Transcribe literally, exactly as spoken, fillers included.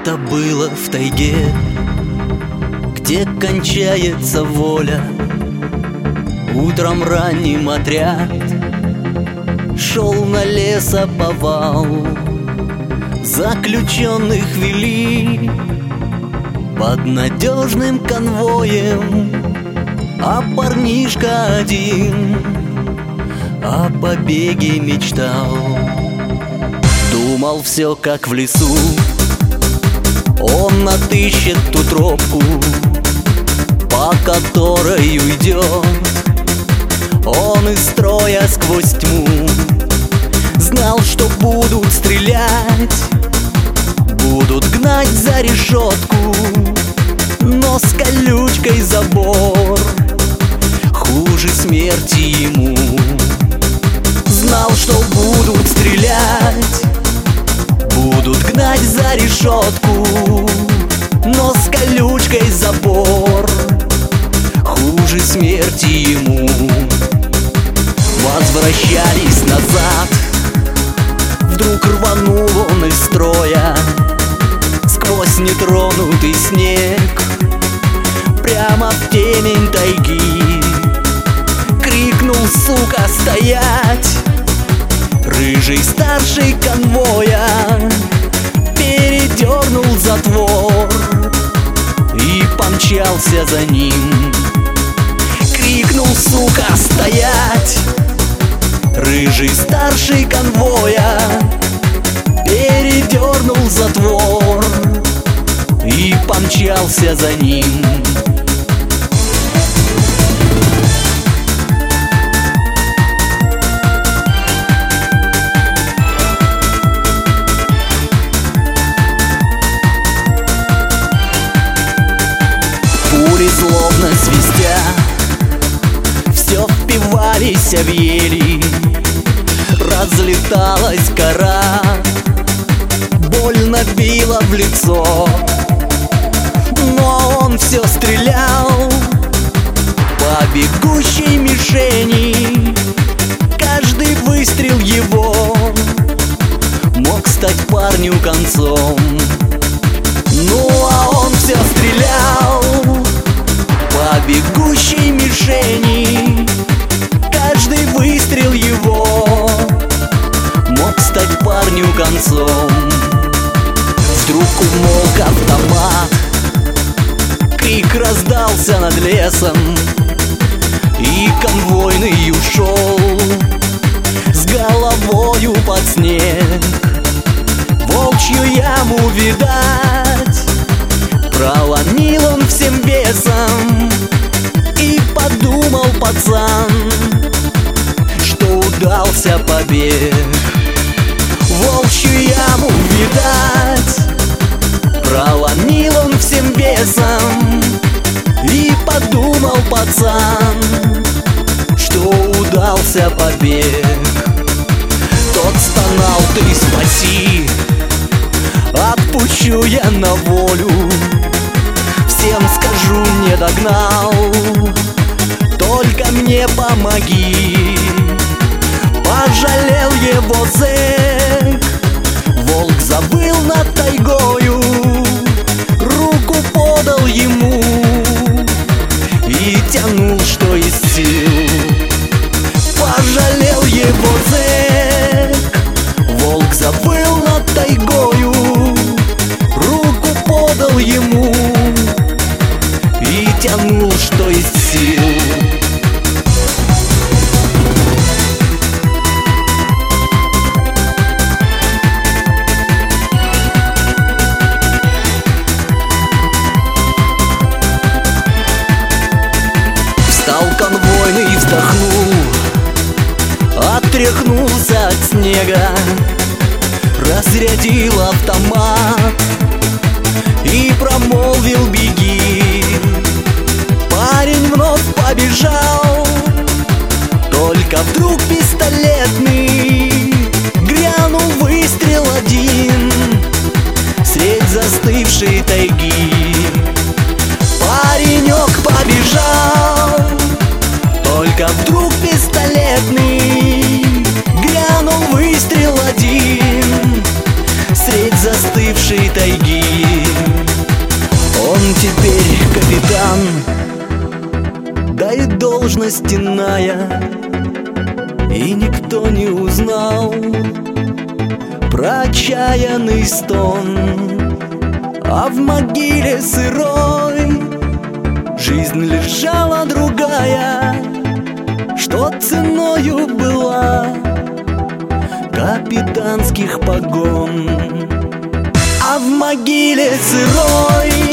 Это было в тайге, где кончается воля. Утром ранним отряд шел на лесоповал. Заключенных вели под надежным конвоем, а парнишка один о побеге мечтал. Думал, все как в лесу, он отыщет ту тропку, по которой уйдет он из строя сквозь тьму. Знал, что будут стрелять, будут гнать за решетку, но с колючкой забор хуже смерти ему. Знал, что будут стрелять, будут гнать за решетку, но с колючкой забор хуже смерти ему. Возвращались назад, вдруг рванул он из строя сквозь нетронутый снег, прямо в темень тайги. Крикнул: сука, стоять! Рыжий старший конвоя передернул затвор и помчался за ним. Крикнул: сука, стоять! Рыжий старший конвоя передернул затвор и помчался за ним. Пули злобно свистя все впивались в ели, разлеталась кора, больно била в лицо. Но он все стрелял по бегущей мишени, каждый выстрел его мог стать парню концом. Ну а он все стрелял по бегущей мишени, каждый выстрел его мог стать парню концом. Вдруг умолк автомат, крик раздался над лесом, и конвойный ушел с головою под снег. Волчью яму, видать, проломил он всем весом, и подумал пацан, что удался побег. Волчью яму, видать, проломил он всем весом, и подумал пацан, что удался побег. Тот стонал: ты спаси, отпущу я на волю, всем скажу, не догнал, только мне помоги. Пожалел его зэк, волк завыл над тайгою, руку подал ему и тянул, что из сил. Пожалел его зэк, волк завыл над тайгою, руку подал ему и тянул, что из сил. Встал конвойный и вздохнул, отряхнулся от снега, разрядил автомат и промолвил: беги. Парень вновь побежал, только вдруг пистолетный грянул выстрел один средь застывшей тайги. Паренек побежал, только вдруг пистолетный грянул выстрел один средь застывшей тайги. Он теперь капитан, да и должность иная, и никто не узнал про отчаянный стон. А в могиле сырой жизнь лежала другая, что ценою была капитанских погон. А в могиле сырой